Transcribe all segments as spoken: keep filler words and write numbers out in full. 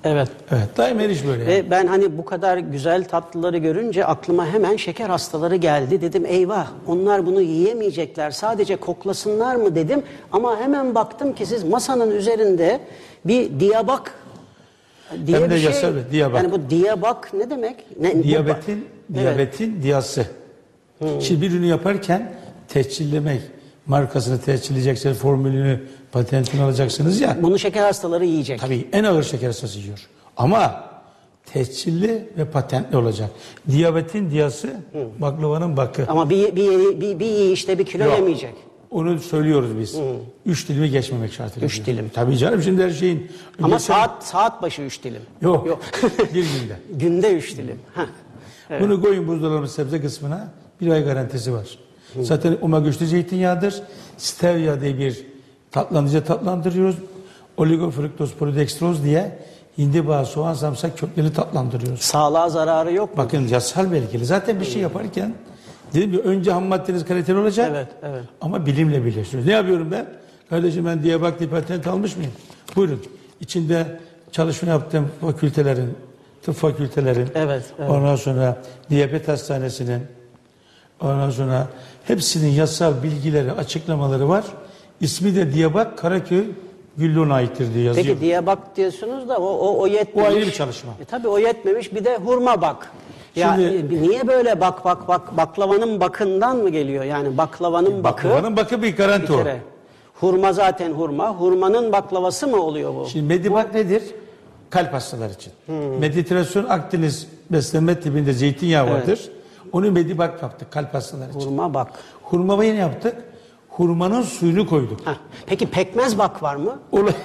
Evet. Evet, daim eriş böyle. Ve Yani. ben hani bu kadar güzel tatlıları görünce aklıma hemen şeker hastaları geldi. Dedim eyvah, onlar bunu yiyemeyecekler. Sadece koklasınlar mı dedim. Ama hemen baktım ki siz masanın üzerinde bir diyabak diye Hem de bir şey. yasal bir diyabak. Yani bu diyabak ne demek? Ne, Diyabetin, bu, diyabetin evet. diyası. Hmm. Şimdi bir ürünü yaparken tescillemek, markasını tescilleyeceksiniz, formülünü, patentini alacaksınız ya. Bunu şeker hastaları yiyecek. Tabii en ağır şeker hastası yiyor. Ama tescilli ve patentli olacak. Diyabetin diyası, hmm. baklavanın bakı. Ama bir, bir, bir, bir yiyişte bir kilo Yok. yemeyecek. Onu söylüyoruz biz. Hmm. Üç dilimi geçmemek şartıyla. Üç dilim. Tabii canım, şimdi her şeyin. Ama geçen... saat saat başı üç dilim. Yok. Yok. Bir günde. Günde üç dilim. Heh. Evet. Bunu koyun buzdolabı sebze kısmına, bir ay garantisi var. Hmm. Zaten omega üçlü zeytinyağıdır. Stevia diye bir tatlandırıcı tatlandırıyoruz. Oligofruktoz polidextroz diye hindiba, soğan, samsak köklerini tatlandırıyoruz. Sağlığa zararı yok mu? Bakın yasal belgeli. Zaten bir şey yaparken dedim ki önce ham maddeniz kaliteli olacak. Evet, evet. Ama bilimle birleştiriyoruz. Ne yapıyorum ben? Kardeşim ben diyabak diye patent almış mıyım? Buyurun. İçinde çalışma yaptığım fakültelerin, tıp fakültelerin, evet, evet. ondan sonra diyabet hastanesinin, ondan sonra hepsinin yasal bilgileri, açıklamaları var. İsmi de Diyabak Karaköy Güllü'ne aittir diye yazıyor. Peki diyabak diyorsunuz da o, o, o yetmemiş. O ayrı bir çalışma. E, tabii o yetmemiş, bir de hurma bak. Ya Şimdi, niye böyle bak bak bak baklavanın bakından mı geliyor? Yani baklavanın bakı. Baklavanın bakı bir garanti o. Hurma zaten hurma. Hurmanın baklavası mı oluyor bu? Şimdi Medibak nedir? Kalp hastaları için. Hmm. Meditasyon Akdeniz beslenme tipinde zeytinyağı evet. vardır. Onu Medibak yaptık kalp hastaları için. Hurma bak. Hurmayı ne yaptık? Hurmanın suyunu koyduk. Heh. Peki pekmez bak var mı?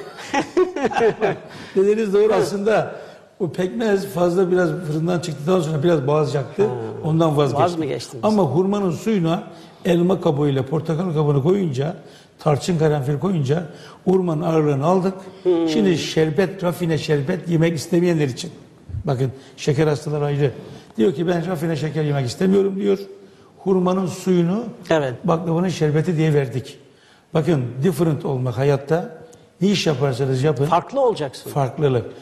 Dediğiniz doğru aslında. O pekmez fazla biraz fırından çıktıktan sonra biraz boğaz yaktı. Ha. Ondan vazgeçtim. Vaz mı geçtiniz? Ama hurmanın suyuna elma kabuğuyla portakal kabuğunu koyunca, tarçın karanfil koyunca hurmanın ağırlığını aldık. Hmm. Şimdi şerbet, rafine şerbet yemek istemeyenler için. Bakın şeker hastaları ayrı. Diyor ki ben rafine şeker yemek istemiyorum diyor. Hurmanın suyunu evet. baklavanın şerbeti diye verdik. Bakın different olmak hayatta ne iş yaparsanız yapın. Farklı olacaksın. Farklılık.